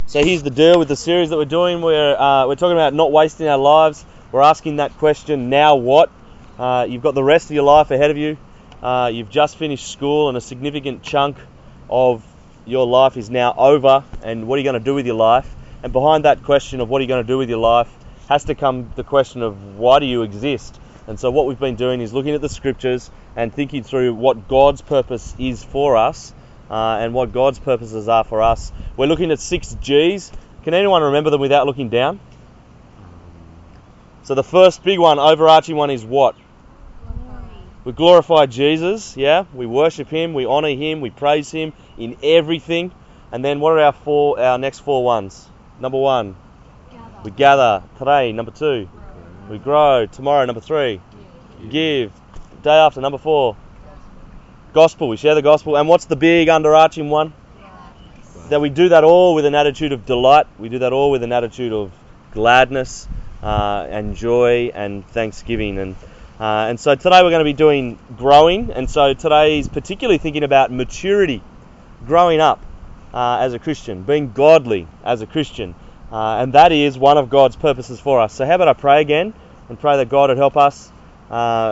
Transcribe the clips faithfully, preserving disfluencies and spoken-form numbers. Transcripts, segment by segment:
So here's the deal with the series that we're doing. We're uh, we're talking about not wasting our lives. We're asking that question, now what? Uh, you've got the rest of your life ahead of you. Uh, you've just finished school and a significant chunk of your life is now over. And what are you going to do with your life? And behind that question of what are you going to do with your life has to come the question of why do you exist? And so what we've been doing is looking at the scriptures and thinking through what God's purpose is for us uh, and what God's purposes are for us. We're looking at six G's. Can anyone remember them without looking down? So the first big one, overarching one, is what? We glorify Jesus, yeah? We worship Him, we honour Him, we praise Him in everything. And then what are our four, our next four ones? Number one, gather. We gather. Today, number two, grow. We grow. Tomorrow, number three, give. give. Day after, number four, gospel. We share the gospel. And what's the big underarching one? Gladness. That we do that all with an attitude of delight. We do that all with an attitude of gladness uh, and joy and thanksgiving. And uh, and so today we're going to be doing growing. And so today is particularly thinking about maturity, growing up uh, as a Christian, being godly as a Christian. Uh, and that is one of God's purposes for us. So how about I pray again and pray that God would help us uh,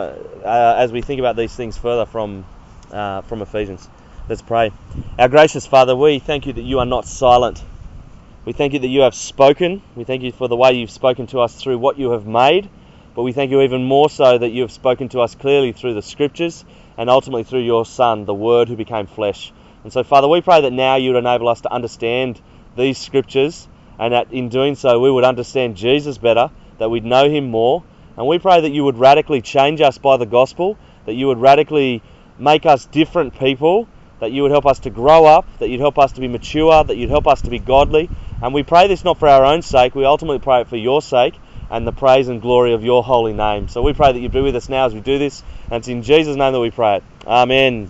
uh, as we think about these things further from uh, from Ephesians. Let's pray. Our gracious Father, we thank you that you are not silent. We thank you that you have spoken. We thank you for the way you've spoken to us through what you have made. But we thank you even more so that you have spoken to us clearly through the scriptures and ultimately through your Son, the Word who became flesh. And so, Father, we pray that now you would enable us to understand these scriptures and that in doing so we would understand Jesus better, that we'd know him more. And we pray that you would radically change us by the gospel, that you would radically make us different people, that you would help us to grow up, that you'd help us to be mature, that you'd help us to be godly. And we pray this not for our own sake, we ultimately pray it for your sake and the praise and glory of your holy name. So we pray that you be with us now as we do this, and it's in Jesus' name that we pray it. Amen.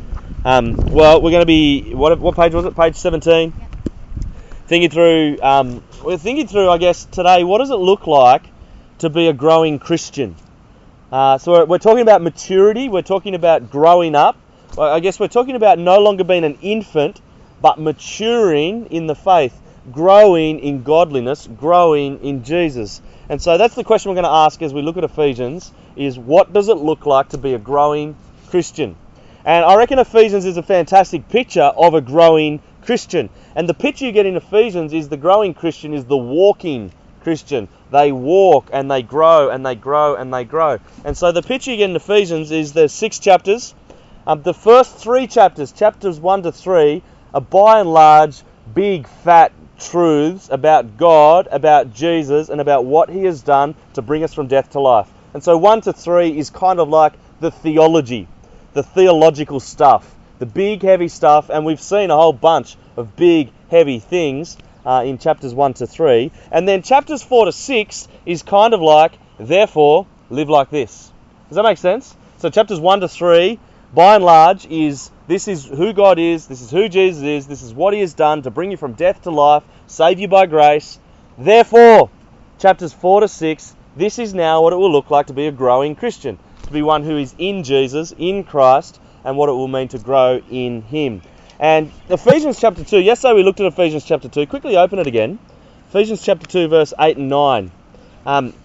Um, well, we're going to be, what what page was it? Page seventeen? Yep. Thinking through, um, we're thinking through, I guess, today, what does it look like to be a growing Christian? Uh, so we're, we're talking about maturity, we're talking about growing up. I guess we're talking about no longer being an infant, but maturing in the faith, growing in godliness, growing in Jesus. And so that's the question we're going to ask as we look at Ephesians, is what does it look like to be a growing Christian? And I reckon Ephesians is a fantastic picture of a growing Christian. And the picture you get in Ephesians is the growing Christian is the walking Christian. They walk and they grow and they grow and they grow. And so the picture you get in Ephesians is there's six chapters. Um, the first three chapters, chapters one to three, are by and large big fat truths about God, about Jesus, and about what he has done to bring us from death to life. And so one to three is kind of like the theology, the theological stuff, the big heavy stuff, and we've seen a whole bunch of big heavy things uh, in chapters one to three. And then chapters four to six is kind of like, therefore, live like this. Does that make sense? So chapters one to three, by and large, is this is who God is, this is who Jesus is, this is what he has done to bring you from death to life, save you by grace. Therefore, chapters four to six, this is now what it will look like to be a growing Christian, to be one who is in Jesus, in Christ, and what it will mean to grow in him. And Ephesians chapter two, yesterday we looked at Ephesians chapter two, quickly open it again. Ephesians chapter two, verse eight and nine. Um,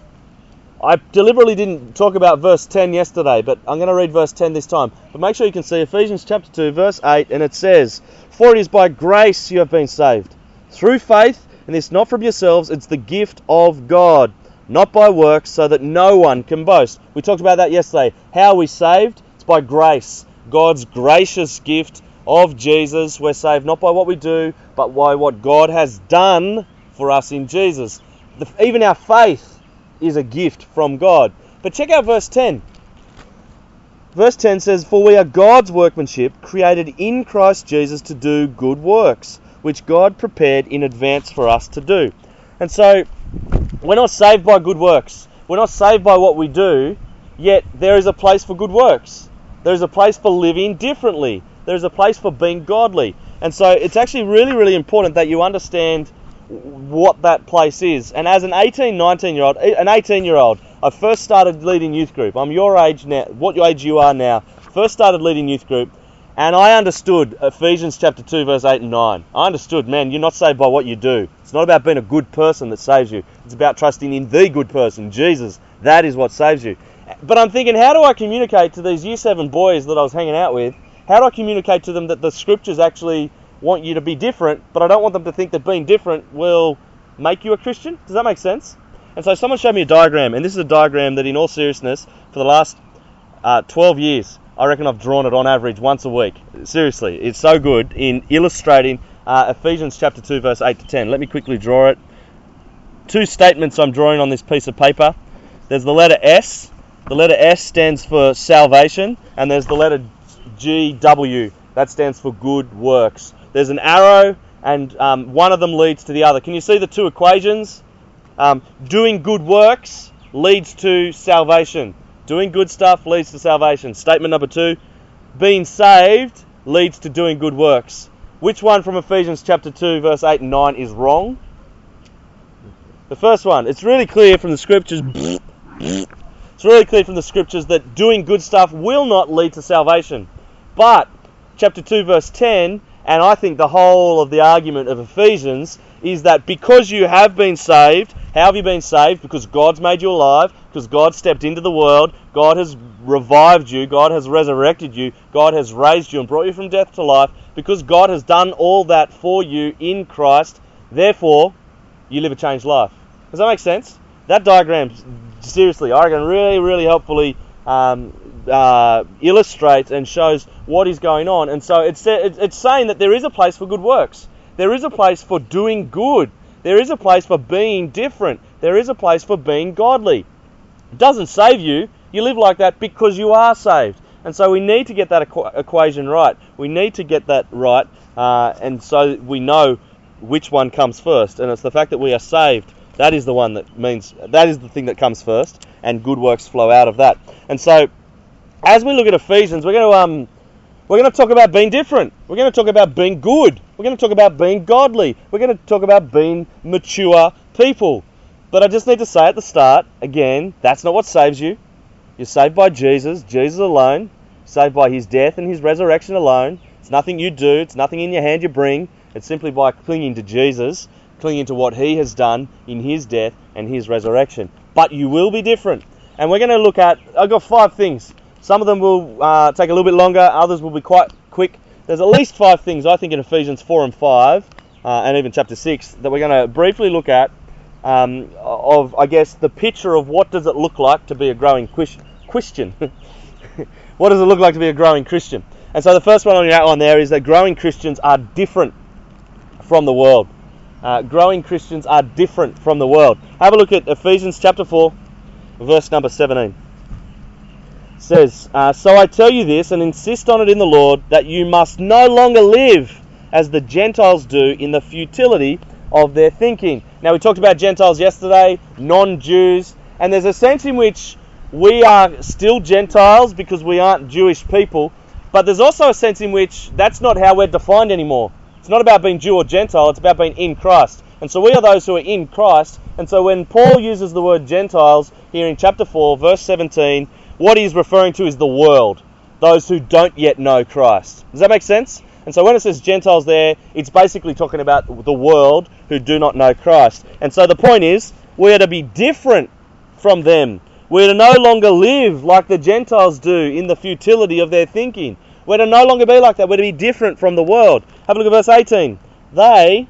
I deliberately didn't talk about verse ten yesterday, but I'm going to read verse ten this time. But make sure you can see Ephesians chapter two, verse eight, and it says, "For it is by grace you have been saved, through faith, and this not from yourselves, it's the gift of God, not by works, so that no one can boast." We talked about that yesterday. How are we saved? It's by grace. God's gracious gift of Jesus. We're saved not by what we do, but by what God has done for us in Jesus. The, even our faith is a gift from God. But check out verse ten. Verse ten says, "For we are God's workmanship, created in Christ Jesus to do good works, which God prepared in advance for us to do." And so, we're not saved by good works. We're not saved by what we do, yet there is a place for good works. There is a place for living differently. There is a place for being godly. And so it's actually really, really important that you understand what that place is. And as an eighteen, nineteen-year-old, an eighteen-year-old, I first started leading youth group. I'm your age now, what your age you are now. First started leading youth group, And I understood Ephesians chapter two, verse eight and nine. I understood, man, you're not saved by what you do. It's not about being a good person that saves you. It's about trusting in the good person, Jesus. That is what saves you. But I'm thinking, how do I communicate to these year seven boys that I was hanging out with? How do I communicate to them that the scriptures actually want you to be different, but I don't want them to think that being different will make you a Christian? Does that make sense? And so someone showed me a diagram, and this is a diagram that in all seriousness, for the last uh, twelve years, I reckon I've drawn it on average once a week. Seriously, it's so good in illustrating uh, Ephesians chapter two, verse eight to ten. Let me quickly draw it. Two statements I'm drawing on this piece of paper. There's the letter S. The letter S stands for salvation, and there's the letter G W. That stands for good works. There's an arrow, and um, one of them leads to the other. Can you see the two equations? Um, doing good works leads to salvation. Doing good stuff leads to salvation. Statement number two, being saved leads to doing good works. Which one from Ephesians chapter two, verse eight and nine is wrong? The first one. It's really clear from the scriptures. It's really clear from the scriptures that doing good stuff will not lead to salvation. But chapter two, verse ten, and I think the whole of the argument of Ephesians is that because you have been saved, how have you been saved? Because God's made you alive, because God stepped into the world, God has revived you, God has resurrected you, God has raised you and brought you from death to life, because God has done all that for you in Christ, therefore, you live a changed life. Does that make sense? That diagram, seriously, I reckon really, really helpfully um, uh, illustrates and shows what is going on. And so it's, it's saying that there is a place for good works. There is a place for doing good. There is a place for being different. There is a place for being godly. It doesn't save you. You live like that because you are saved. And so we need to get that equ- equation right. We need to get that right. Uh, and so we know which one comes first. And it's the fact that we are saved. That is the one that means, that is the thing that comes first. And good works flow out of that. And so as we look at Ephesians, we're going to um, we're going to talk about being different. We're going to talk about being good. We're going to talk about being godly. We're going to talk about being mature people. But I just need to say at the start, again, that's not what saves you. You're saved by Jesus, Jesus alone. Saved by his death and his resurrection alone. It's nothing you do. It's nothing in your hand you bring. It's simply by clinging to Jesus, clinging to what he has done in his death and his resurrection. But you will be different. And we're going to look at, I've got five things. Some of them will uh, take a little bit longer. Others will be quite quick. There's at least five things, I think, in Ephesians four and five, uh, and even chapter six, that we're going to briefly look at um, of, I guess, the picture of what does it look like to be a growing Christian. What does it look like to be a growing Christian? And so the first one on your outline there is that growing Christians are different from the world. Uh, growing Christians are different from the world. Have a look at Ephesians chapter four, verse number seventeen. It says, uh, so I tell you this and insist on it in the Lord, that you must no longer live as the Gentiles do in the futility of their thinking. Now we talked about Gentiles yesterday, non-Jews, and there's a sense in which we are still Gentiles because we aren't Jewish people, but there's also a sense in which that's not how we're defined anymore. It's not about being Jew or Gentile, it's about being in Christ. And so we are those who are in Christ, and so when Paul uses the word Gentiles here in chapter four, verse seventeen, what he's referring to is the world, those who don't yet know Christ. Does that make sense? And so when it says Gentiles there, it's basically talking about the world who do not know Christ. And so the point is, we are to be different from them. We're to no longer live like the Gentiles do in the futility of their thinking. We're to no longer be like that. We're to be different from the world. Have a look at verse eighteen. They,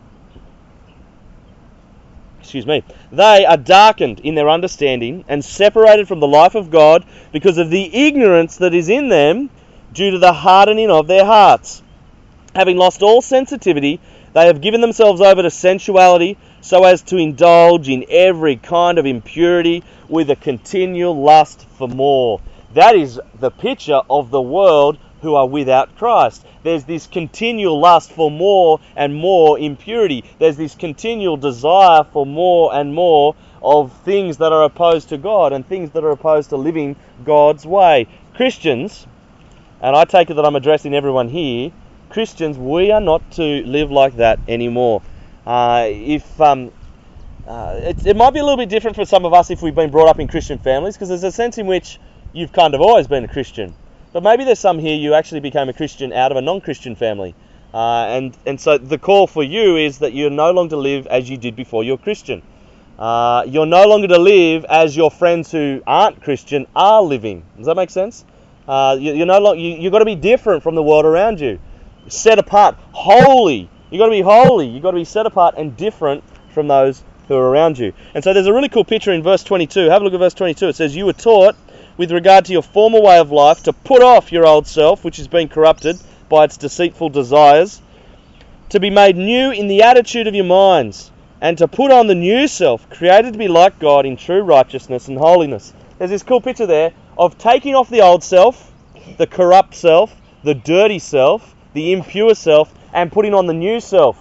excuse me, they are darkened in their understanding and separated from the life of God because of the ignorance that is in them due to the hardening of their hearts. Having lost all sensitivity, they have given themselves over to sensuality so as to indulge in every kind of impurity with a continual lust for more. That is the picture of the world who are without Christ. There's this continual lust for more and more impurity. There's this continual desire for more and more of things that are opposed to God and things that are opposed to living God's way. Christians, and I take it that I'm addressing everyone here, Christians, we are not to live like that anymore. Uh, if um, uh, it, it might be a little bit different for some of us if we've been brought up in Christian families, because there's a sense in which you've kind of always been a Christian. But maybe there's some here you actually became a Christian out of a non-Christian family. Uh, and, and so the call for you is that you're no longer to live as you did before you're Christian. Uh, you're no longer to live as your friends who aren't Christian are living. Does that make sense? Uh, you, you're no longer, you, you've got to be different from the world around you. Set apart, holy. You've got to be holy. You've got to be set apart and different from those who are around you. And so there's a really cool picture in verse twenty-two. Have a look at verse twenty-two. It says, you were taught with regard to your former way of life to put off your old self, which has been corrupted by its deceitful desires, to be made new in the attitude of your minds, and to put on the new self, created to be like God in true righteousness and holiness. There's this cool picture there of taking off the old self, the corrupt self, the dirty self, the impure self, and putting on the new self.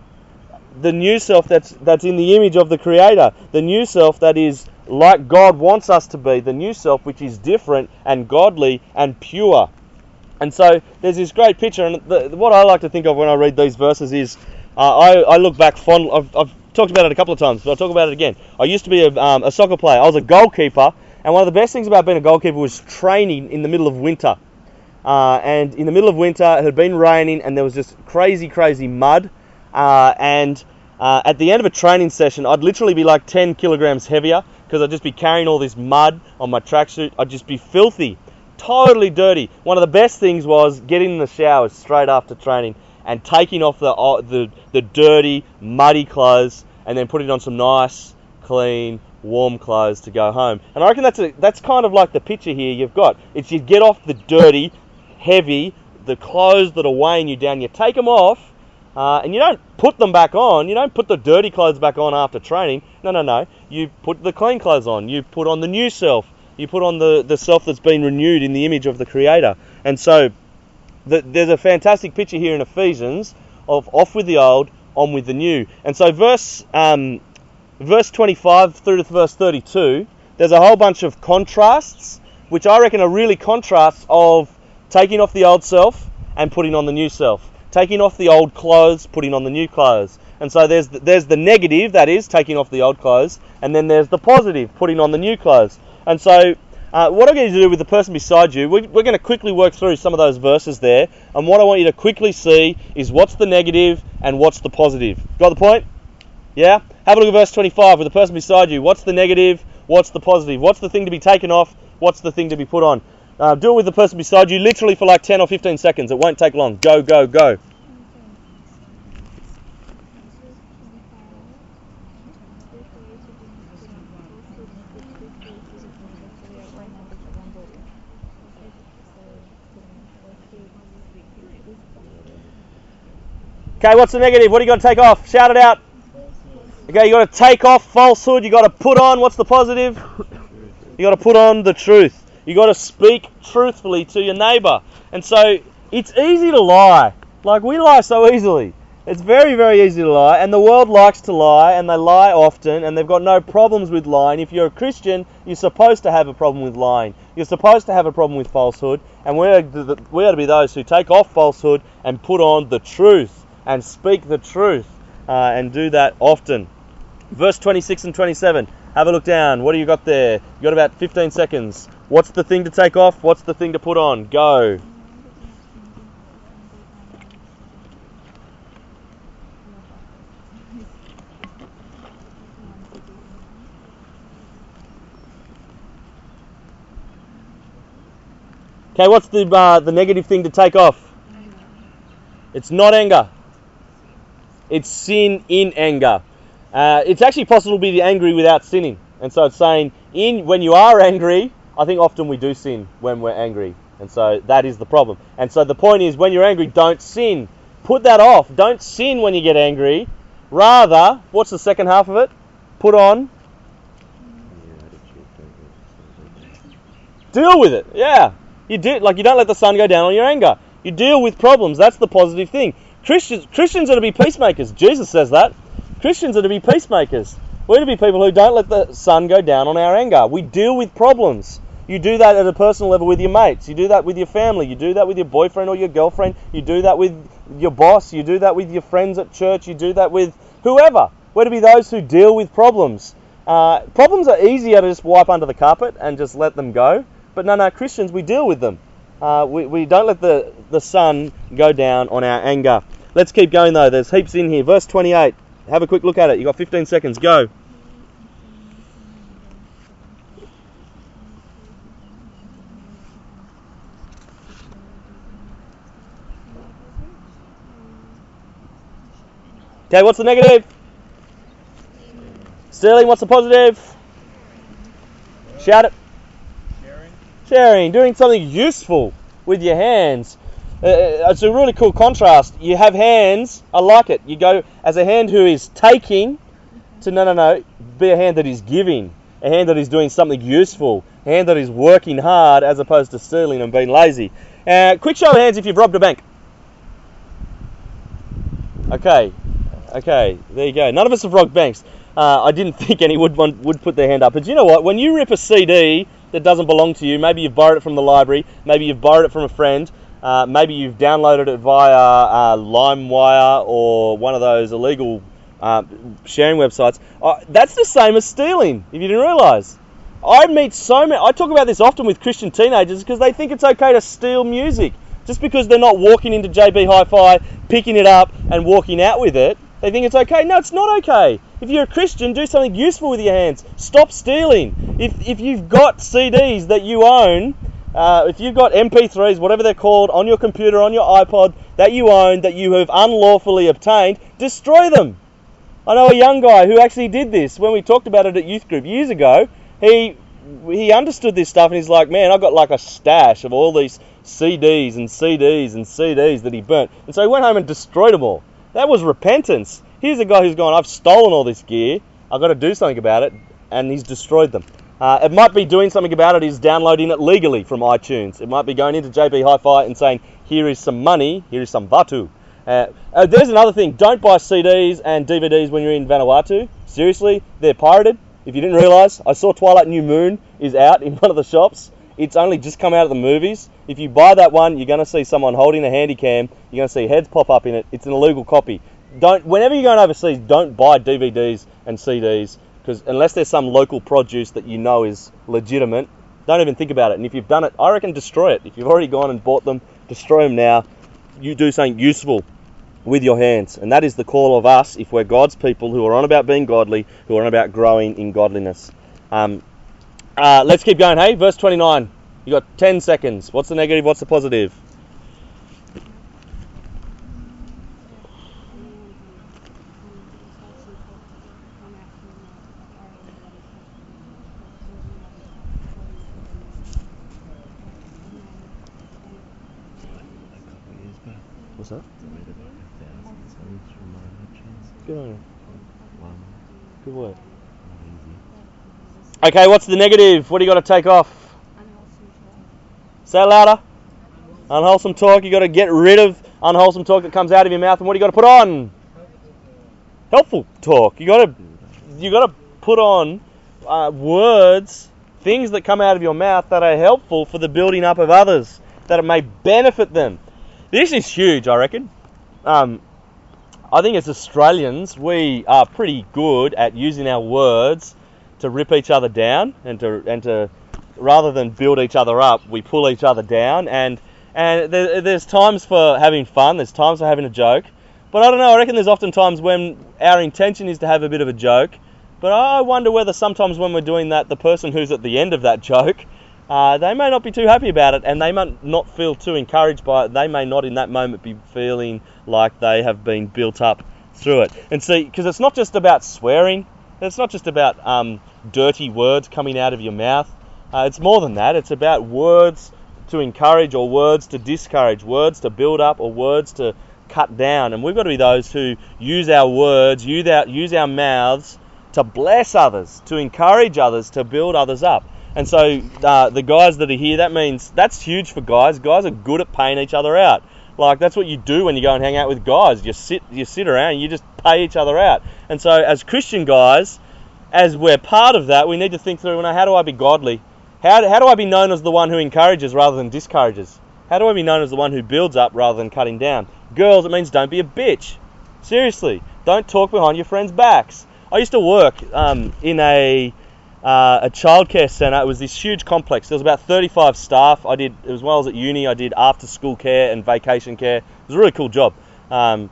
The new self that's that's in the image of the Creator. The new self that is like God wants us to be. The new self which is different and godly and pure. And so there's this great picture, and the, what I like to think of when I read these verses is, uh, I, I look back fondly. I've, I've talked about it a couple of times, but I'll talk about it again. I used to be a, um, a soccer player. I was a goalkeeper, and one of the best things about being a goalkeeper was training in the middle of winter. Uh, and in the middle of winter, it had been raining, and there was just crazy, crazy mud. Uh, and uh, at the end of a training session, I'd literally be like ten kilograms heavier, because I'd just be carrying all this mud on my tracksuit. I'd just be filthy. Totally dirty. One of the best things was getting in the shower straight after training and taking off the uh, the the dirty, muddy clothes and then putting on some nice, clean, warm clothes to go home. And I reckon that's a, that's kind of like the picture here you've got. It's you get off the dirty, heavy, the clothes that are weighing you down. You take them off, uh, and you don't put them back on. You don't put the dirty clothes back on after training. No, no, no. You put the clean clothes on. You put on the new self. You put on the, the self that's been renewed in the image of the Creator. And so the, there's a fantastic picture here in Ephesians of off with the old, on with the new. And so verse um, verse twenty-five through to verse thirty-two, there's a whole bunch of contrasts, which I reckon are really contrasts of taking off the old self and putting on the new self. Taking off the old clothes, putting on the new clothes. And so there's the, there's the negative, that is, taking off the old clothes, and then there's the positive, putting on the new clothes. And so, uh, what I'm going to do with the person beside you, we, we're going to quickly work through some of those verses there. And what I want you to quickly see is what's the negative and what's the positive. Got the point? Yeah? Have a look at verse twenty-five with the person beside you. What's the negative? What's the positive? What's the thing to be taken off? What's the thing to be put on? Uh, do it with the person beside you literally for like ten or fifteen seconds. It won't take long. Go, go, go. Okay, what's the negative? What do you got to take off? Shout it out. Okay, you got to take off falsehood. You got to put on. What's the positive? You got to put on the truth. You got to speak truthfully to your neighbour. And so it's easy to lie. Like, we lie so easily. It's very, very easy to lie. And the world likes to lie, and they lie often, and they've got no problems with lying. If you're a Christian, you're supposed to have a problem with lying. You're supposed to have a problem with falsehood. And we're, we ought to be those who take off falsehood and put on the truth. And speak the truth, uh, and do that often. Verse twenty-six and twenty-seven. Have a look down. What do you got there? You got about fifteen seconds. What's the thing to take off? What's the thing to put on? Go. Okay, what's the uh, the negative thing to take off? It's not anger. It's sin in anger. Uh, it's actually possible to be angry without sinning. And so it's saying, in when you are angry, I think often we do sin when we're angry. And so that is the problem. And so the point is, when you're angry, don't sin. Put that off. Don't sin when you get angry. Rather, what's the second half of it? Put on. Deal with it. Yeah. You do, like, you don't let the sun go down on your anger. You deal with problems. That's the positive thing. Christians, Christians are to be peacemakers. Jesus says that. Christians are to be peacemakers. We're to be people who don't let the sun go down on our anger. We deal with problems. You do that at a personal level with your mates. You do that with your family. You do that with your boyfriend or your girlfriend. You do that with your boss. You do that with your friends at church. You do that with whoever. We're to be those who deal with problems. Uh, problems are easier to just wipe under the carpet and just let them go. But no, no, Christians, we deal with them. Uh, we, we don't let the, the sun go down on our anger. Let's keep going though. There's heaps in here. Verse twenty-eight. Have a quick look at it. You've got fifteen seconds. Go. Okay, what's the negative? Sterling, what's the positive? Shout it. Sharing. Sharing, doing something useful with your hands. Uh, it's a really cool contrast. You have hands, I like it. You go as a hand who is taking to no, no, no, be a hand that is giving. A hand that is doing something useful. A hand that is working hard as opposed to stealing and being lazy. Uh, quick show of hands if you've robbed a bank. Okay, okay, there you go. None of us have robbed banks. Uh, I didn't think any would would put their hand up. But you know what? When you rip a C D that doesn't belong to you, maybe you've borrowed it from the library, maybe you've borrowed it from a friend, uh, maybe you've downloaded it via uh, LimeWire or one of those illegal uh, sharing websites. Uh, that's the same as stealing, if you didn't realise. I meet so many. I talk about this often with Christian teenagers because they think it's okay to steal music. Just because they're not walking into J B Hi-Fi, picking it up and walking out with it, they think it's okay. No, it's not okay. If you're a Christian, do something useful with your hands. Stop stealing. If if you've got C Ds that you own, uh, if you've got M P threes, whatever they're called, on your computer, on your iPod, that you own, that you have unlawfully obtained, destroy them. I know a young guy who actually did this when we talked about it at youth group years ago. He he understood this stuff and he's like, man, I've got like a stash of all these C Ds and C Ds and C Ds that he burnt. And so he went home and destroyed them all. That was repentance. Here's a guy who's gone, I've stolen all this gear, I've got to do something about it, and he's destroyed them. Uh, it might be doing something about it is downloading it legally from iTunes. It might be going into J B Hi-Fi and saying, here is some money, here is some Vaatu. Uh, uh, there's another thing, don't buy C Ds and D V Ds when you're in Vanuatu. Seriously, they're pirated. If you didn't realise, I saw Twilight New Moon is out in one of the shops. It's only just come out of the movies. If you buy that one, you're going to see someone holding a handy cam. You're going to see heads pop up in it. It's an illegal copy. Don't. Whenever you're going overseas, don't buy D V Ds and C Ds because unless there's some local produce that you know is legitimate, don't even think about it. And if you've done it, I reckon destroy it. If you've already gone and bought them, destroy them now. You do something useful with your hands. And that is the call of us if we're God's people who are on about being godly, who are on about growing in godliness. Um, uh, let's keep going, hey? Verse twenty-nine. You got ten seconds. What's the negative? What's the positive? What's that? Good on you. Good work. Okay, what's the negative? What do you got to take off? Say it louder. Unwholesome talk. You got to get rid of unwholesome talk that comes out of your mouth. And what do you got to put on? Helpful talk. You got to you got to put on uh, words, things that come out of your mouth that are helpful for the building up of others, that it may benefit them. This is huge, I reckon. Um, I think as Australians, we are pretty good at using our words to rip each other down and to and to rather than build each other up, we pull each other down. And and there, there's times for having fun, there's times for having a joke. But I don't know, I reckon there's often times when our intention is to have a bit of a joke. But I wonder whether sometimes when we're doing that, the person who's at the end of that joke, Uh, they may not be too happy about it, and they might not feel too encouraged by it. They may not in that moment be feeling like they have been built up through it. And see, because it's not just about swearing, it's not just about um, dirty words coming out of your mouth. Uh, it's more than that. It's about words to encourage or words to discourage, words to build up or words to cut down. And we've got to be those who use our words, use our, use our mouths to bless others, to encourage others, to build others up. And so uh, the guys that are here, that means that's huge for guys. Guys are good at paying each other out. Like that's what you do when you go and hang out with guys. You sit, you sit around, and you just pay each other out. And so as Christian guys, as we're part of that, we need to think through, you know, how do I be godly? How, how do I be known as the one who encourages rather than discourages? How do I be known as the one who builds up rather than cutting down? Girls, it means don't be a bitch. Seriously, don't talk behind your friends' backs. I used to work um, in a uh, a childcare centre. It was this huge complex. There was about thirty-five staff. I did, as well as at uni, I did after school care and vacation care. It was a really cool job. Um,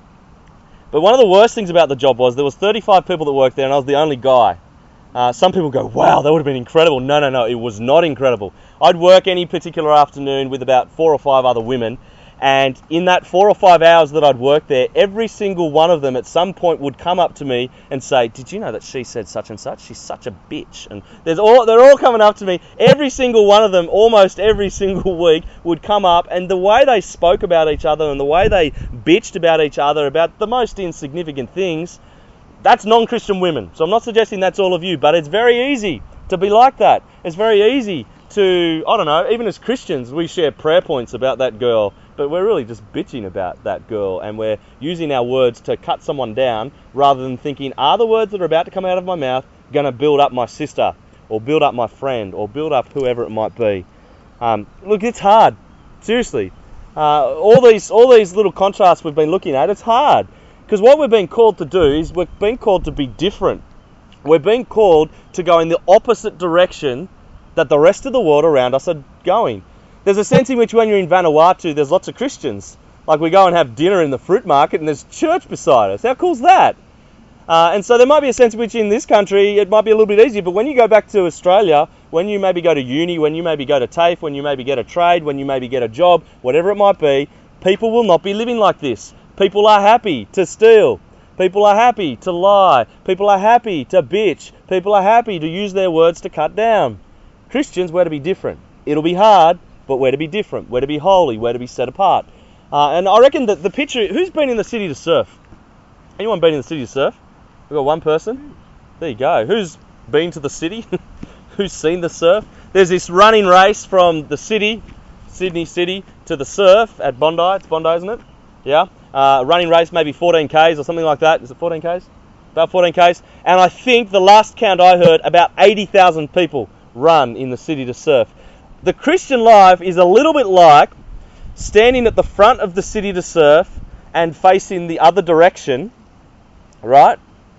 but one of the worst things about the job was there was thirty-five people that worked there, and I was the only guy. Uh, some people go, wow, that would have been incredible. No, no, no, it was not incredible. I'd work any particular afternoon with about four or five other women, and in that four or five hours that I'd work there, every single one of them at some point would come up to me and say, did you know that she said such and such? She's such a bitch. And there's all they're all coming up to me. Every single one of them, almost every single week, would come up, and the way they spoke about each other and the way they bitched about each other about the most insignificant things, that's non-Christian women. So I'm not suggesting that's all of you, but it's very easy to be like that. It's very easy to, I don't know, even as Christians, we share prayer points about that girl, but we're really just bitching about that girl, and we're using our words to cut someone down rather than thinking, are the words that are about to come out of my mouth going to build up my sister or build up my friend or build up whoever it might be? Um, look, it's hard. Seriously. Uh, all these all these little contrasts we've been looking at, it's hard. Because what we're being called to do is we're being called to be different. We're being called to go in the opposite direction that the rest of the world around us are going. There's a sense in which when you're in Vanuatu, there's lots of Christians. Like we go and have dinner in the fruit market and there's church beside us. How cool's that? Uh, and so there might be a sense in which in this country it might be a little bit easier, but when you go back to Australia, when you maybe go to uni, when you maybe go to TAFE, when you maybe get a trade, when you maybe get a job, whatever it might be, people will not be living like this. People are happy to steal. People are happy to lie. People are happy to bitch. People are happy to use their words to cut down. Christians, we're to be different. It'll be hard, but we're to be different. We're to be holy. We're to be set apart. Uh, and I reckon that the picture... Who's been in the city to surf? Anyone been in the city to surf? We've got one person. There you go. Who's been to the city? Who's seen the surf? There's this running race from the city, Sydney City, to the surf at Bondi. It's Bondi, isn't it? Yeah. Uh, running race, maybe fourteen kays or something like that. Is it fourteen kays? About fourteen kays. And I think the last count I heard, about eighty thousand people run in the city to surf. The Christian life is a little bit like standing at the front of the city to surf and facing the other direction, right?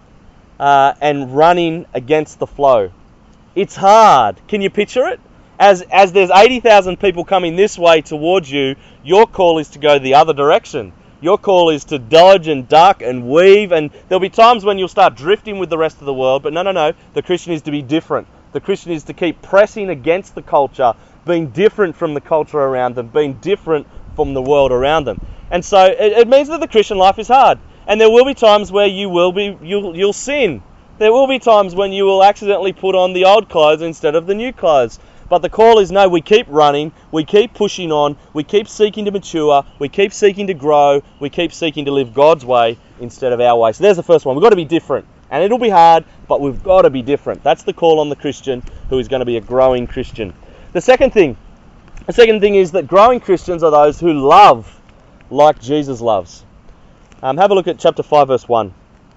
Uh, and running against the flow. It's hard. Can you picture it? As as there's eighty thousand people coming this way towards you, your call is to go the other direction. Your call is to dodge and duck and weave, and there'll be times when you'll start drifting with the rest of the world, but no, no, no. The Christian is to be different. The Christian is to keep pressing against the culture, being different from the culture around them, being different from the world around them. And so it, it means that the Christian life is hard. And there will be times where you will be you'll you'll sin. There will be times when you will accidentally put on the old clothes instead of the new clothes. But the call is no, we keep running, we keep pushing on, we keep seeking to mature, we keep seeking to grow, we keep seeking to live God's way instead of our way. So there's the first one. We've got to be different. And it'll be hard, but we've got to be different. That's the call on the Christian who is going to be a growing Christian. The second thing, the second thing is that growing Christians are those who love like Jesus loves. Um, have a look at chapter five, verse one.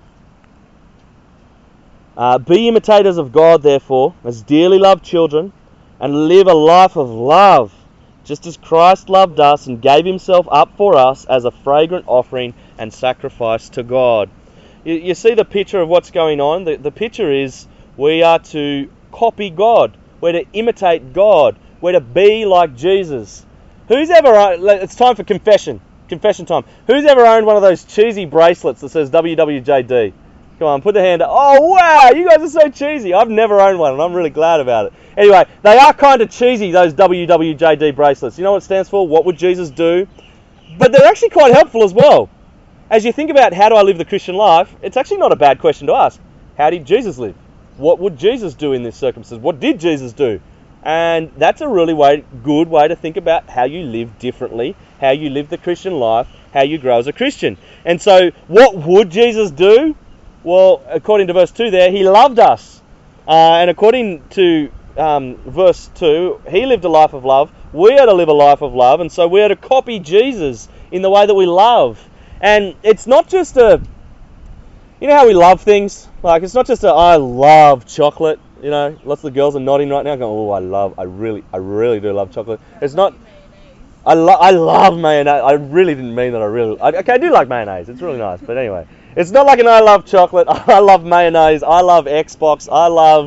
Uh, be imitators of God, therefore, as dearly loved children, and live a life of love, just as Christ loved us and gave himself up for us as a fragrant offering and sacrifice to God. You, you see the picture of what's going on? The, the picture is we are to copy God. We're to imitate God. We're to be like Jesus. Who's ever... It's time for confession. Confession time. Who's ever owned one of those cheesy bracelets that says W W J D? Come on, put the hand up. Oh, wow, you guys are so cheesy. I've never owned one, and I'm really glad about it. Anyway, they are kind of cheesy, those W W J D bracelets. You know what it stands for? What would Jesus do? But they're actually quite helpful as well. As you think about how do I live the Christian life, it's actually not a bad question to ask. How did Jesus live? What would Jesus do in this circumstance? What did Jesus do? And that's a really way, good way to think about how you live differently, how you live the Christian life, how you grow as a Christian. And so, what would Jesus do? Well, according to verse two there, he loved us. Uh, and according to um, verse two, he lived a life of love. We are to live a life of love. And so we are to copy Jesus in the way that we love. And it's not just a... You know how we love things? Like, it's not just a, I love chocolate. You know, lots of the girls are nodding right now going, oh, I love, I really, I really do love chocolate. It's not... I, lo- I love mayonnaise. I really didn't mean that I really... I, okay, I do like mayonnaise. It's really nice. But anyway... It's not like an I love chocolate, I love mayonnaise, I love Xbox, I love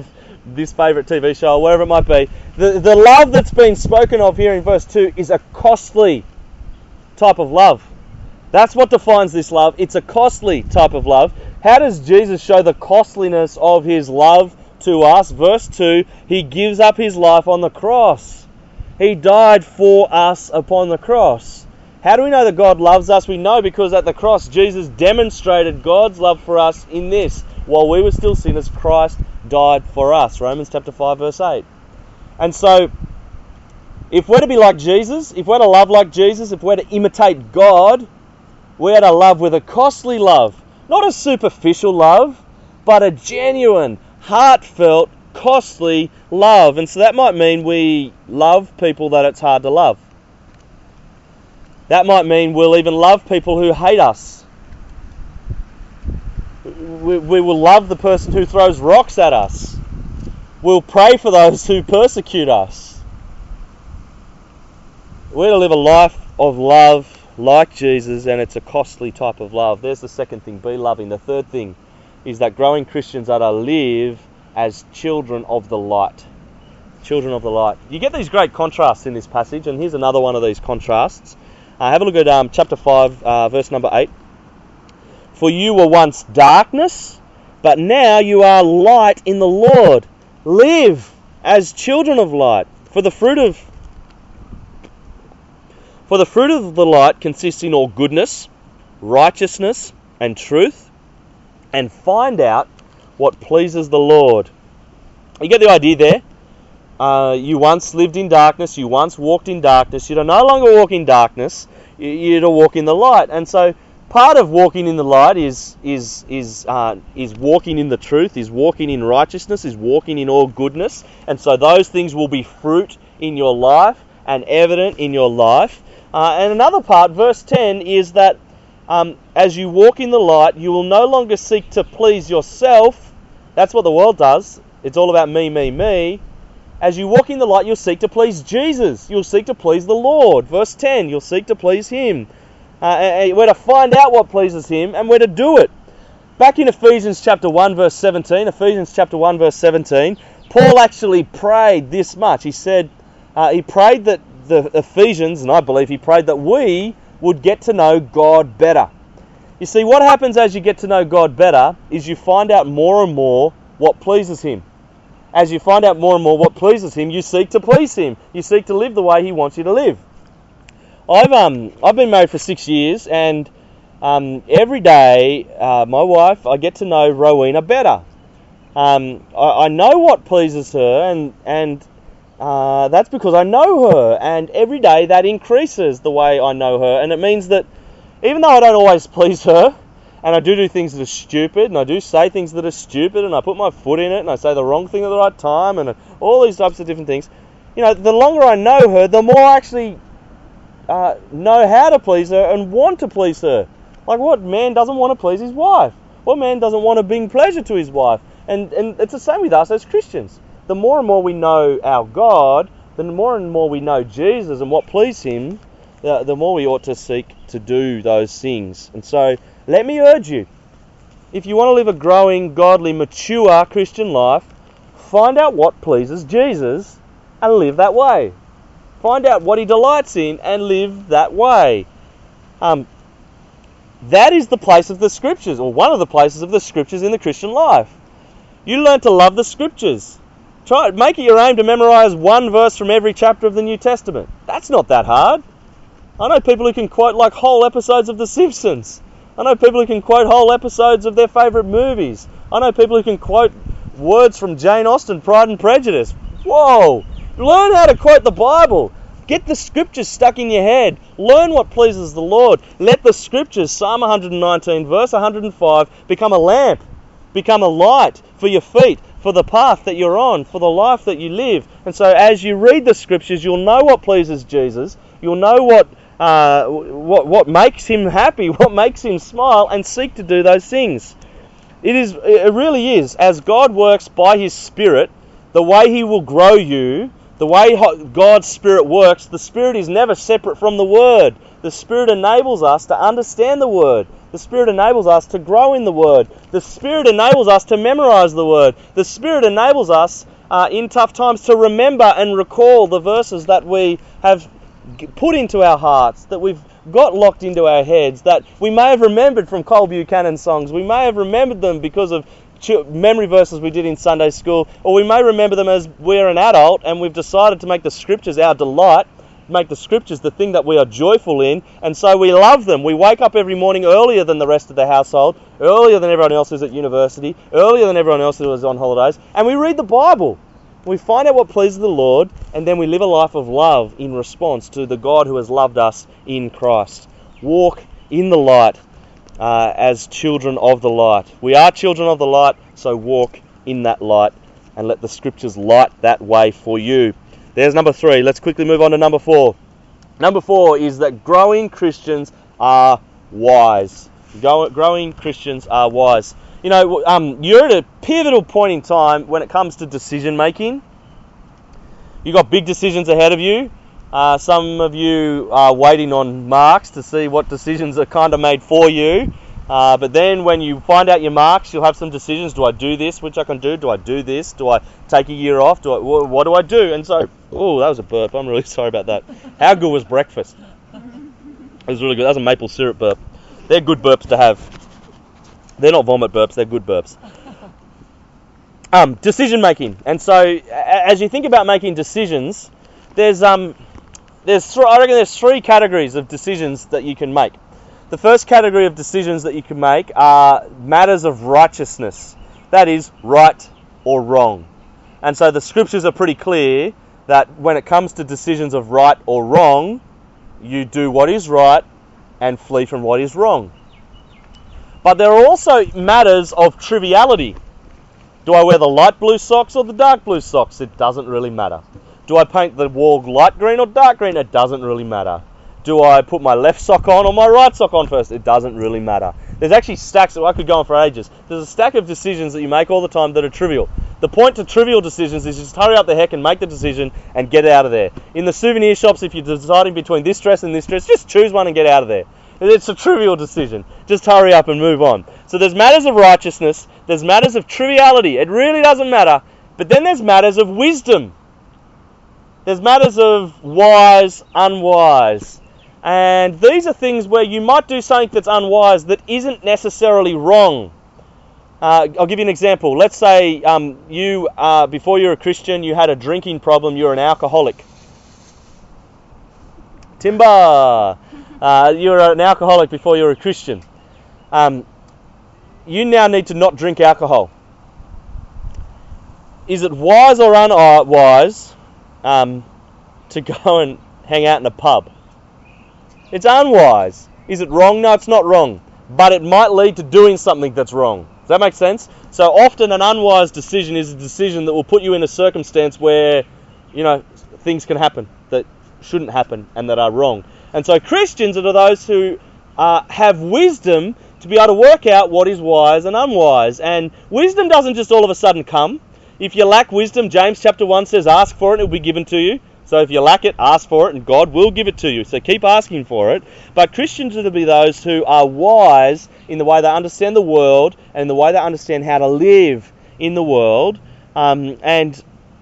this favourite T V show or wherever it might be. The, the love that's been spoken of here in verse two is a costly type of love. That's what defines this love. It's a costly type of love. How does Jesus show the costliness of his love to us? Verse two, he gives up his life on the cross. He died for us upon the cross. How do we know that God loves us? We know because at the cross, Jesus demonstrated God's love for us in this. While we were still sinners, Christ died for us. Romans chapter five, verse eight. And so, if we're to be like Jesus, if we're to love like Jesus, if we're to imitate God, we're to love with a costly love. Not a superficial love, but a genuine, heartfelt, costly love. And so that might mean we love people that it's hard to love. That might mean we'll even love people who hate us. We, we will love the person who throws rocks at us. We'll pray for those who persecute us. We're to live a life of love like Jesus, and it's a costly type of love. There's the second thing, be loving. The third thing is that growing Christians are to live as children of the light. Children of the light. You get these great contrasts in this passage, and here's another one of these contrasts. Uh, have a look at um, chapter five, uh, verse number eight. For you were once darkness, but now you are light in the Lord. Live as children of light. For the fruit of For the fruit of the light consists in all goodness, righteousness, and truth, and find out what pleases the Lord. You get the idea there? Uh, you once lived in darkness, you once walked in darkness, you're no longer walk in darkness, you're to walk in the light. And so part of walking in the light is is is uh, is walking in the truth, is walking in righteousness, is walking in all goodness. And so those things will be fruit in your life and evident in your life. Uh, and another part, verse ten, is that um, as you walk in the light, you will no longer seek to please yourself. That's what the world does. It's all about me, me, me. As you walk in the light, you'll seek to please Jesus. You'll seek to please the Lord. Verse ten, you'll seek to please Him. Uh, we're to find out what pleases Him, and we're to do it. Back in Ephesians chapter one, verse seventeen, Ephesians chapter one, verse seventeen, Paul actually prayed this much. He said, uh, he prayed that the Ephesians, and I believe he prayed that we would get to know God better. You see, what happens as you get to know God better is you find out more and more what pleases Him. As you find out more and more what pleases Him, you seek to please Him. You seek to live the way He wants you to live. I've um I've been married for six years, and um every day, uh, my wife, I get to know Rowena better. Um, I, I know what pleases her, and and uh, that's because I know her, and every day that increases the way I know her, and it means that even though I don't always please her, and I do do things that are stupid, and I do say things that are stupid, and I put my foot in it, and I say the wrong thing at the right time, and all these types of different things. You know, the longer I know her, the more I actually uh, know how to please her and want to please her. Like, what man doesn't want to please his wife? What man doesn't want to bring pleasure to his wife? And and it's the same with us as Christians. The more and more we know our God, the more and more we know Jesus and what pleases Him, the, the more we ought to seek to do those things. And so, let me urge you, if you want to live a growing, godly, mature Christian life, find out what pleases Jesus and live that way. Find out what He delights in and live that way. Um, that is the place of the Scriptures, or one of the places of the Scriptures in the Christian life. You learn to love the Scriptures. Try make it your aim to memorize one verse from every chapter of the New Testament. That's not that hard. I know people who can quote like whole episodes of The Simpsons. I know people who can quote whole episodes of their favourite movies. I know people who can quote words from Jane Austen, Pride and Prejudice. Whoa! Learn how to quote the Bible. Get the Scriptures stuck in your head. Learn what pleases the Lord. Let the Scriptures, Psalm one nineteen, verse one hundred five, become a lamp, become a light for your feet, for the path that you're on, for the life that you live. And so as you read the Scriptures, you'll know what pleases Jesus. You'll know what Uh, what what makes Him happy, what makes Him smile, and seek to do those things. It is, it really is, as God works by His Spirit, the way He will grow you, the way God's Spirit works, the Spirit is never separate from the Word. The Spirit enables us to understand the Word. The Spirit enables us to grow in the Word. The Spirit enables us to memorize the Word. The Spirit enables us uh, in tough times to remember and recall the verses that we have put into our hearts, that we've got locked into our heads, that we may have remembered from Cole Buchanan songs, we may have remembered them because of memory verses we did in Sunday school, or we may remember them as we're an adult and we've decided to make the scriptures our delight, make the scriptures the thing that we are joyful in, and so we love them. We wake up every morning earlier than the rest of the household, earlier than everyone else who's at university, earlier than everyone else who is on holidays, and we read the Bible. We find out what pleases the Lord, and then we live a life of love in response to the God who has loved us in Christ. Walk in the light uh, as children of the light. We are children of the light, so walk in that light and let the scriptures light that way for you. There's number three. Let's quickly move on to number four. Number four is that growing Christians are wise. Growing Christians are wise. You know, um, you're at a pivotal point in time when it comes to decision making. You've got big decisions ahead of you. Uh, some of you are waiting on marks to see what decisions are kind of made for you. Uh, but then when you find out your marks, you'll have some decisions. Do I do this, which I can do? Do I do this? Do I take a year off? Do I, what do I do? And so, oh, that was a burp. I'm really sorry about that. How good was breakfast? It was really good. That was a maple syrup burp. They're good burps to have. They're not vomit burps, they're good burps. Um, decision making. And so, as you think about making decisions, there's um, there's th- I reckon there's three categories of decisions that you can make. The first category of decisions that you can make are matters of righteousness. That is, right or wrong. And so the scriptures are pretty clear that when it comes to decisions of right or wrong, you do what is right and flee from what is wrong. But there are also matters of triviality. Do I wear the light blue socks or the dark blue socks? It doesn't really matter. Do I paint the wall light green or dark green? It doesn't really matter. Do I put my left sock on or my right sock on first? It doesn't really matter. There's actually stacks that I could go on for ages. There's a stack of decisions that you make all the time that are trivial. The point to trivial decisions is just hurry up the heck and make the decision and get out of there. In the souvenir shops, if you're deciding between this dress and this dress, just choose one and get out of there. It's a trivial decision. Just hurry up and move on. So there's matters of righteousness, there's matters of triviality. It really doesn't matter. But then there's matters of wisdom. There's matters of wise, unwise. And these are things where you might do something that's unwise that isn't necessarily wrong. Uh, I'll give you an example. Let's say um, you, uh, before you're a Christian, you had a drinking problem, you're an alcoholic. Timber! Uh, you're an alcoholic before you're a Christian. Um, you now need to not drink alcohol. Is it wise or unwise um, to go and hang out in a pub? It's unwise. Is it wrong? No, it's not wrong. But it might lead to doing something that's wrong. Does that make sense? So often an unwise decision is a decision that will put you in a circumstance where, you know, things can happen that shouldn't happen and that are wrong. And so Christians are those who uh, have wisdom to be able to work out what is wise and unwise. And wisdom doesn't just all of a sudden come. If you lack wisdom, James chapter one says, ask for it and it will be given to you. So if you lack it, ask for it and God will give it to you. So keep asking for it. But Christians are to be those who are wise in the way they understand the world and in the way they understand how to live in the world. Um, and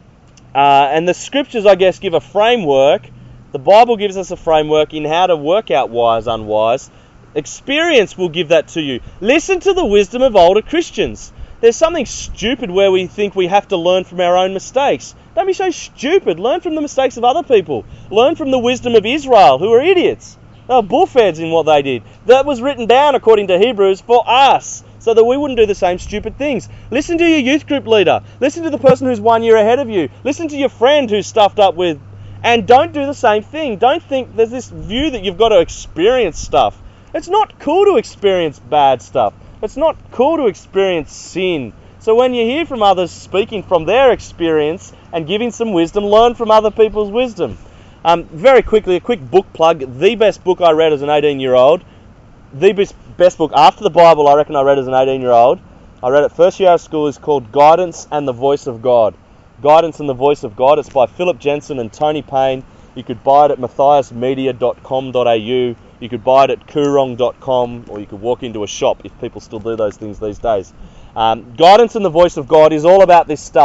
uh, and the scriptures, I guess, give a framework. The Bible gives us a framework in how to work out wise, unwise. Experience will give that to you. Listen to the wisdom of older Christians. There's something stupid where we think we have to learn from our own mistakes. Don't be so stupid. Learn from the mistakes of other people. Learn from the wisdom of Israel, who are idiots. They were bullfeds in what they did. That was written down, according to Hebrews, for us, so that we wouldn't do the same stupid things. Listen to your youth group leader. Listen to the person who's one year ahead of you. Listen to your friend who's stuffed up with... And don't do the same thing. Don't think there's this view that you've got to experience stuff. It's not cool to experience bad stuff. It's not cool to experience sin. So when you hear from others speaking from their experience and giving some wisdom, learn from other people's wisdom. Um, very quickly, a quick book plug. The best book I read as an eighteen-year-old. The best, best book after the Bible I reckon I read as an eighteen-year-old. I read it first year of school. Is called Guidance and the Voice of God. Guidance and the Voice of God. It's by Philip Jensen and Tony Payne. You could buy it at matthias media dot com dot a u. You could buy it at coorong dot com, or you could walk into a shop if people still do those things these days. Um, Guidance and the Voice of God is all about this stuff.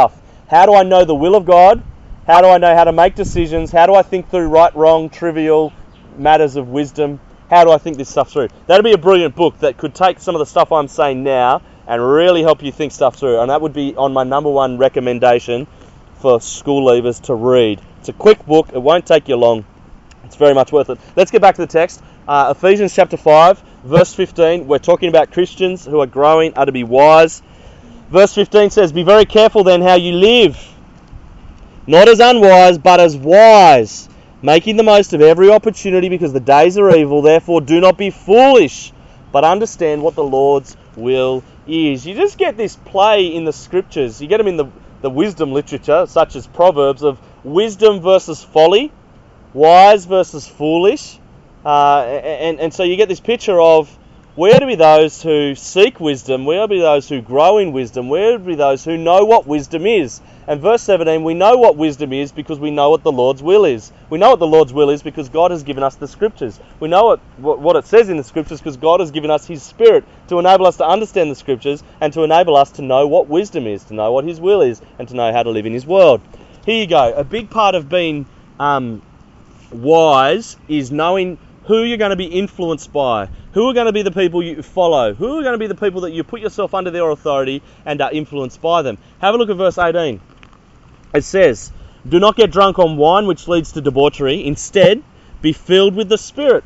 How do I know the will of God? How do I know how to make decisions? How do I think through right, wrong, trivial matters of wisdom? How do I think this stuff through? That'd be a brilliant book that could take some of the stuff I'm saying now and really help you think stuff through. And that would be on my number one recommendation for school leavers to read. It's a quick book. It won't take you long. It's very much worth it. Let's get back to the text. Uh, Ephesians chapter five, verse fifteen. We're talking about Christians who are growing, are to be wise. Verse fifteen says, "Be very careful then how you live, not as unwise, but as wise, making the most of every opportunity because the days are evil. Therefore do not be foolish, but understand what the Lord's will is." You just get this play in the scriptures. You get them in the, the wisdom literature, such as Proverbs, of wisdom versus folly, wise versus foolish. Uh, and, and so you get this picture of we are to be those who seek wisdom, we are to be those who grow in wisdom, we are to be those who know what wisdom is. And verse seventeen, we know what wisdom is because we know what the Lord's will is. We know what the Lord's will is because God has given us the scriptures. We know what, what, what it says in the scriptures because God has given us his Spirit to enable us to understand the scriptures and to enable us to know what wisdom is, to know what his will is, and to know how to live in his world. Here you go. A big part of being um, wise is knowing who you're going to be influenced by, who are going to be the people you follow, who are going to be the people that you put yourself under their authority and are influenced by them. Have a look at verse eighteen. It says, "Do not get drunk on wine, which leads to debauchery. Instead, be filled with the Spirit."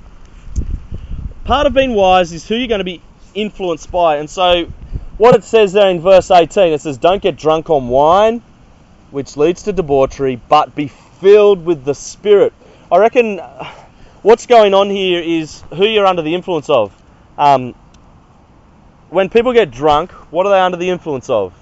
Part of being wise is who you're going to be influenced by. And so what it says there in verse eighteen, it says, "Don't get drunk on wine, which leads to debauchery, but be filled with the Spirit." I reckon what's going on here is who you're under the influence of. Um, when people get drunk, what are they under the influence of?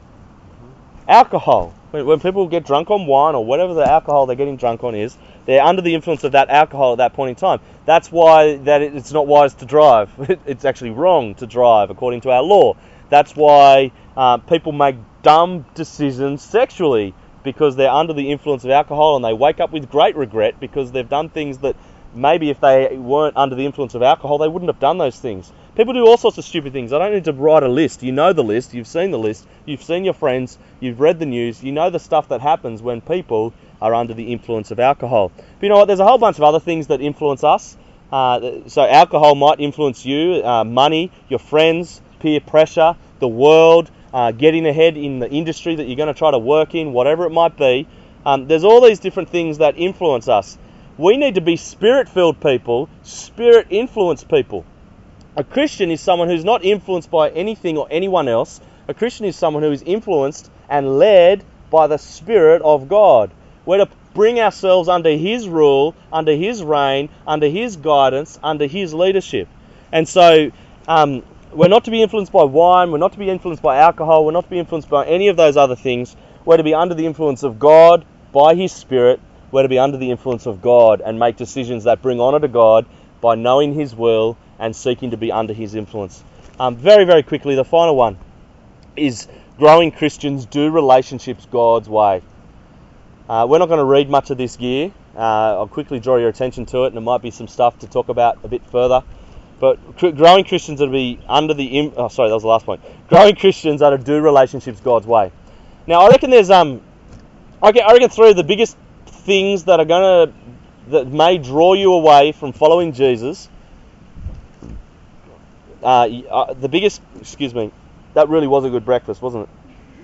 Alcohol. When, when people get drunk on wine or whatever the alcohol they're getting drunk on is, they're under the influence of that alcohol at that point in time. That's why that it, it's not wise to drive. It's actually wrong to drive according to our law. That's why uh, people make dumb decisions sexually because they're under the influence of alcohol and they wake up with great regret because they've done things that maybe if they weren't under the influence of alcohol, they wouldn't have done those things. People do all sorts of stupid things. I don't need to write a list. You know the list. You've seen the list. You've seen your friends. You've read the news. You know the stuff that happens when people are under the influence of alcohol. But you know what? There's a whole bunch of other things that influence us. Uh, so alcohol might influence you, uh, money, your friends, peer pressure, the world, uh, getting ahead in the industry that you're going to try to work in, whatever it might be. Um, there's all these different things that influence us. We need to be Spirit-filled people, Spirit-influenced people. A Christian is someone who's not influenced by anything or anyone else. A Christian is someone who is influenced and led by the Spirit of God. We're to bring ourselves under his rule, under his reign, under his guidance, under his leadership. And so um, we're not to be influenced by wine, we're not to be influenced by alcohol, we're not to be influenced by any of those other things. We're to be under the influence of God, by his Spirit. We're to be under the influence of God and make decisions that bring honour to God by knowing his will and seeking to be under his influence. Um, very, very quickly, the final one is growing Christians do relationships God's way. Uh, we're not going to read much of this year. Uh, I'll quickly draw your attention to it, and there might be some stuff to talk about a bit further. But cr- growing Christians are to be under the... Im- oh, sorry, that was the last point. Growing Christians are to do relationships God's way. Now, I reckon there's... um, I reckon three of the biggest things that are going to... that may draw you away from following Jesus... Uh, uh, the biggest... Excuse me. That really was a good breakfast, wasn't it?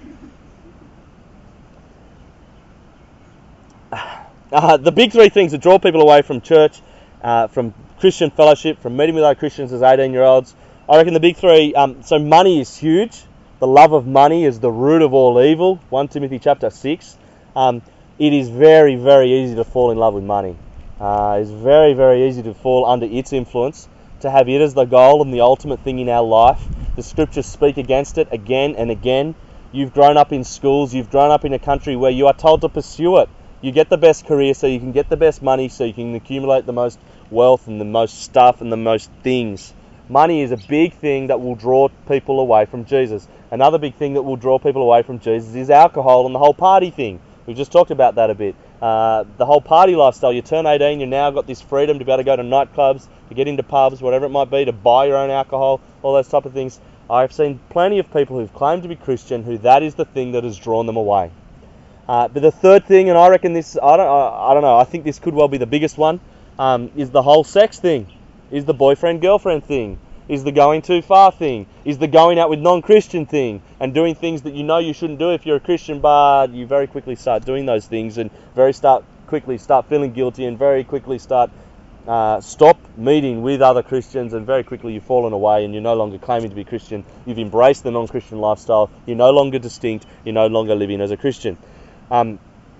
Uh, the big three things that draw people away from church, uh, from Christian fellowship, from meeting with other Christians as eighteen-year-olds, I reckon the big three, um, so money is huge. The love of money is the root of all evil, First Timothy chapter six. Um, it is very, very easy to fall in love with money. Uh, it's very, very easy to fall under its influence, to have it as the goal and the ultimate thing in our life. The scriptures speak against it again and again. You've grown up in schools, you've grown up in a country where you are told to pursue it. You get the best career so you can get the best money, so you can accumulate the most wealth and the most stuff and the most things. Money is a big thing that will draw people away from Jesus. Another big thing that will draw people away from Jesus is alcohol and the whole party thing. We've just talked about that a bit. Uh, the whole party lifestyle. You turn eighteen, you've now got this freedom to be able to go to nightclubs, to get into pubs, whatever it might be, to buy your own alcohol, all those type of things. I've seen plenty of people who've claimed to be Christian who that is the thing that has drawn them away. Uh, but the third thing, and I reckon this, I don't, I, I don't know, I think this could well be the biggest one, um, is the whole sex thing, is the boyfriend-girlfriend thing, is the going too far thing, is the going out with non-Christian thing, and doing things that you know you shouldn't do if you're a Christian, but you very quickly start doing those things, and very start quickly start feeling guilty, and very quickly start uh, stop meeting with other Christians, and very quickly you've fallen away, and you're no longer claiming to be Christian. You've embraced the non-Christian lifestyle. You're no longer distinct. You're no longer living as a Christian. Um,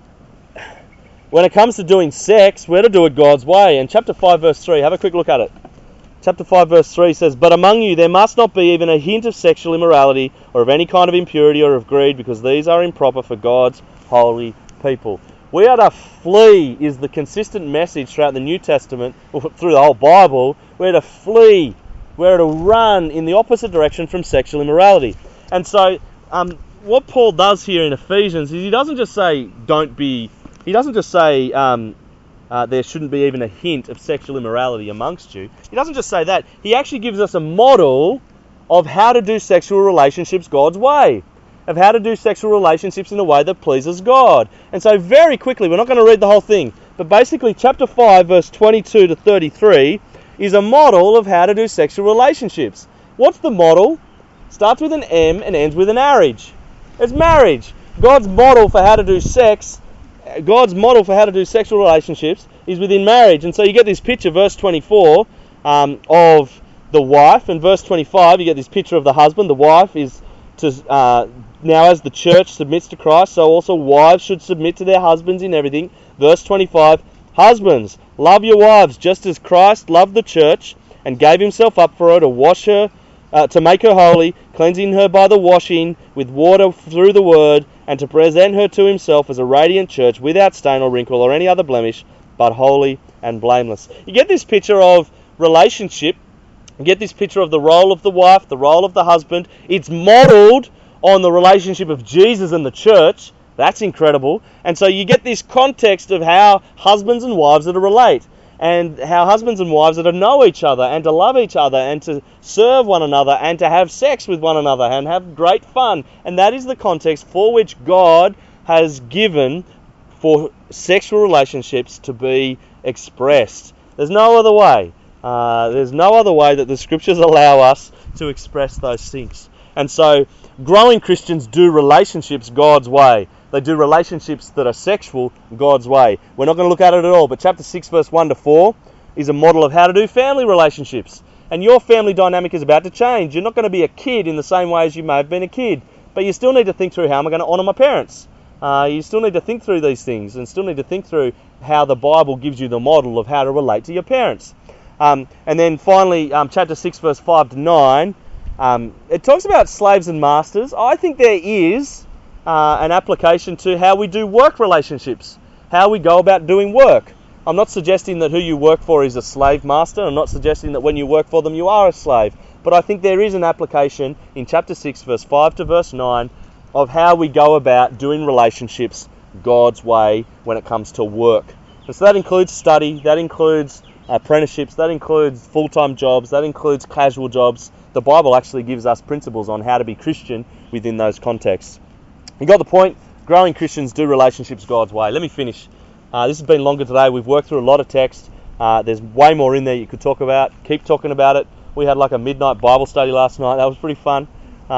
when it comes to doing sex, we're to do it God's way. And chapter five, verse three, have a quick look at it. Chapter five, verse three says, "But among you there must not be even a hint of sexual immorality, or of any kind of impurity, or of greed, because these are improper for God's holy people." We are to flee, is the consistent message throughout the New Testament, or through the whole Bible. We're to flee. We're to run in the opposite direction from sexual immorality. And so, um, what Paul does here in Ephesians is he doesn't just say, don't be, he doesn't just say, um, uh, there shouldn't be even a hint of sexual immorality amongst you. He doesn't just say that. He actually gives us a model of how to do sexual relationships God's way. Of how to do sexual relationships in a way that pleases God. And so very quickly, we're not going to read the whole thing, but basically chapter five, verse twenty-two to thirty-three is a model of how to do sexual relationships. What's the model? Starts with an M and ends with an marriage. It's marriage. God's model for how to do sex, God's model for how to do sexual relationships is within marriage. And so you get this picture, verse twenty-four, um, of the wife, and verse twenty-five, you get this picture of the husband. The wife is to... Uh, Now as the church submits to Christ, so also wives should submit to their husbands in everything. Verse twenty-five, "Husbands, love your wives, just as Christ loved the church, and gave himself up for her to wash her, uh, to make her holy, cleansing her by the washing with water through the word, and to present her to himself as a radiant church, without stain or wrinkle or any other blemish, but holy and blameless." You get this picture of relationship. You get this picture of the role of the wife, the role of the husband. It's modelled on the relationship of Jesus and the church. That's incredible. And so you get this context of how husbands and wives are to relate, and how husbands and wives are to know each other, and to love each other, and to serve one another, and to have sex with one another, and have great fun. And that is the context for which God has given for sexual relationships to be expressed. There's no other way. Uh, there's no other way that the scriptures allow us to express those things. And so, growing Christians do relationships God's way. They do relationships that are sexual God's way. We're not going to look at it at all, but chapter six, verse one to four is a model of how to do family relationships. And your family dynamic is about to change. You're not going to be a kid in the same way as you may have been a kid, but you still need to think through, how am I going to honour my parents? Uh, you still need to think through these things, and still need to think through how the Bible gives you the model of how to relate to your parents. Um, and then finally, um, chapter six, verse five to nine, Um, it talks about slaves and masters. I think there is uh, an application to how we do work relationships, how we go about doing work. I'm not suggesting that who you work for is a slave master. I'm not suggesting that when you work for them you are a slave. But I think there is an application in chapter six, verse five to verse nine, of how we go about doing relationships God's way when it comes to work. And so that includes study, that includes apprenticeships, that includes full-time jobs, that includes casual jobs. The Bible actually gives us principles on how to be Christian within those contexts. You got the point? Growing Christians do relationships God's way. Let me finish. Uh, this has been longer today. We've worked through a lot of text. Uh, there's way more in there you could talk about. Keep talking about it. We had like a midnight Bible study last night. That was pretty fun.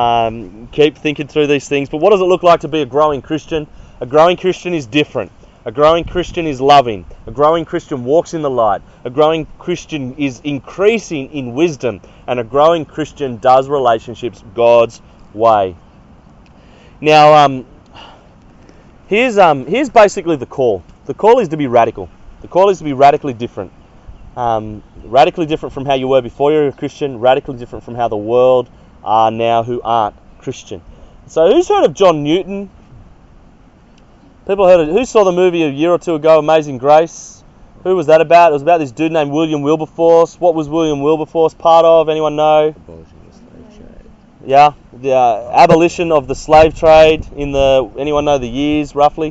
Um, keep thinking through these things. But what does it look like to be a growing Christian? A growing Christian is different. A growing Christian is loving. A growing Christian walks in the light. A growing Christian is increasing in wisdom. And a growing Christian does relationships God's way. Now, um, here's um, here's basically the call. The call is to be radical. The call is to be radically different. Um, radically different from how you were before you were a Christian. Radically different from how the world are now who aren't Christian. So who's heard of John Newton? People heard of, who saw the movie a year or two ago, Amazing Grace? Who was that about? It was about this dude named William Wilberforce. What was William Wilberforce part of? Anyone know? Abolishing the slave trade. Yeah, the uh, abolition of the slave trade in the, anyone know the years roughly?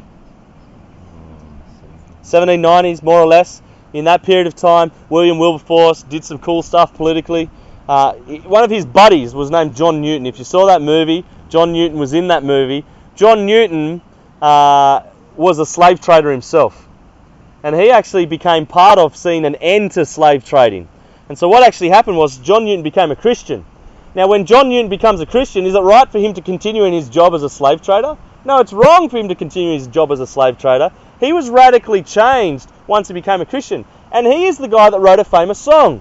seventeen nineties, more or less. In that period of time, William Wilberforce did some cool stuff politically. Uh, one of his buddies was named John Newton. If you saw that movie, John Newton was in that movie. John Newton uh, was a slave trader himself. And he actually became part of seeing an end to slave trading. And so what actually happened was John Newton became a Christian. Now when John Newton becomes a Christian, is it right for him to continue in his job as a slave trader? No, it's wrong for him to continue his job as a slave trader. He was radically changed once he became a Christian. And he is the guy that wrote a famous song.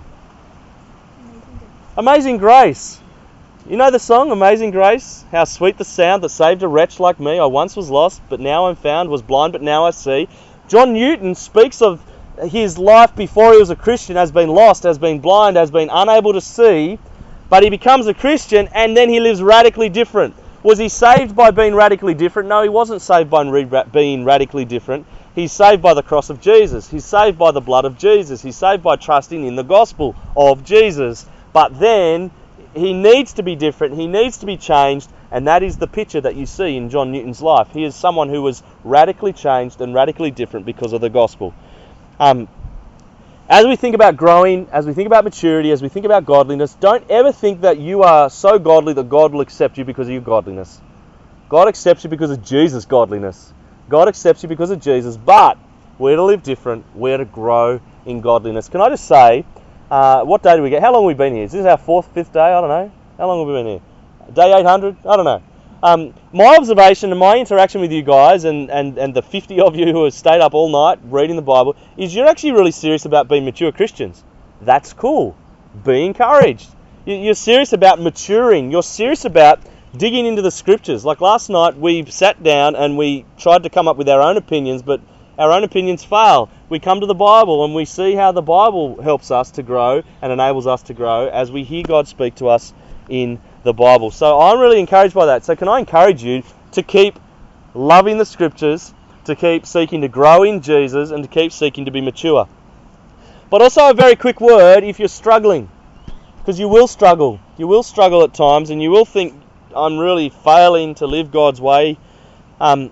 Amazing Grace. You know the song, Amazing Grace? How sweet the sound that saved a wretch like me. I once was lost, but now I'm found, was blind, but now I see. John Newton speaks of his life before he was a Christian as being lost, as being blind, as being unable to see, but he becomes a Christian and then he lives radically different. Was he saved by being radically different? No, he wasn't saved by being radically different. He's saved by the cross of Jesus. He's saved by the blood of Jesus. He's saved by trusting in the gospel of Jesus. But then he needs to be different. He needs to be changed. And that is the picture that you see in John Newton's life. He is someone who was radically changed and radically different because of the gospel. Um, as we think about growing, as we think about maturity, as we think about godliness, don't ever think that you are so godly that God will accept you because of your godliness. God accepts you because of Jesus' godliness. God accepts you because of Jesus, but we're to live different. We're to grow in godliness. Can I just say, uh, what day do we get? How long have we been here? Is this our fourth, fifth day? I don't know. How long have we been here? Day eight hundred? I don't know. Um, my observation and my interaction with you guys and, and, and the fifty of you who have stayed up all night reading the Bible is you're actually really serious about being mature Christians. That's cool. Be encouraged. You're serious about maturing. You're serious about digging into the scriptures. Like last night we sat down and we tried to come up with our own opinions, but our own opinions fail. We come to the Bible and we see how the Bible helps us to grow and enables us to grow as we hear God speak to us in the Bible. So I'm really encouraged by that. So can I encourage you to keep loving the scriptures, to keep seeking to grow in Jesus, and to keep seeking to be mature. But also a very quick word if you're struggling, because you will struggle. You will struggle at times and you will think, I'm really failing to live God's way. Um,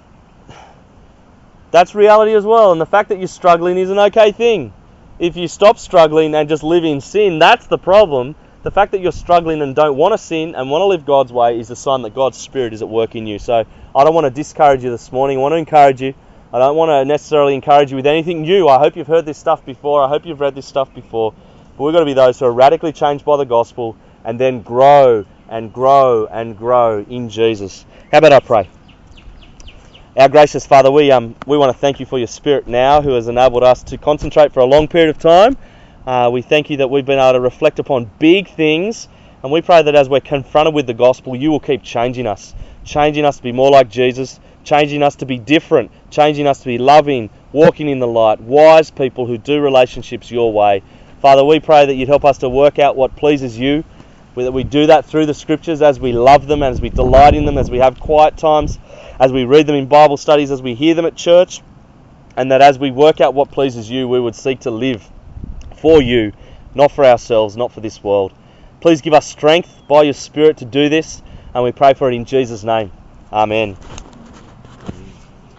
that's reality as well. And the fact that you're struggling is an okay thing. If you stop struggling and just live in sin, that's the problem. The fact that you're struggling and don't want to sin and want to live God's way is a sign that God's Spirit is at work in you. So I don't want to discourage you this morning. I want to encourage you. I don't want to necessarily encourage you with anything new. I hope you've heard this stuff before. I hope you've read this stuff before. But we've got to be those who are radically changed by the gospel and then grow and grow and grow in Jesus. How about I pray? Our gracious Father, we um we want to thank you for your Spirit now who has enabled us to concentrate for a long period of time. Uh, we thank you that we've been able to reflect upon big things, and we pray that as we're confronted with the gospel, you will keep changing us, changing us to be more like Jesus, changing us to be different, changing us to be loving, walking in the light, wise people who do relationships your way. Father, we pray that you'd help us to work out what pleases you, that we do that through the scriptures as we love them, as we delight in them, as we have quiet times, as we read them in Bible studies, as we hear them at church, and that as we work out what pleases you, we would seek to live for you, not for ourselves, not for this world. Please give us strength by your Spirit to do this, and we pray for it in Jesus' name. Amen.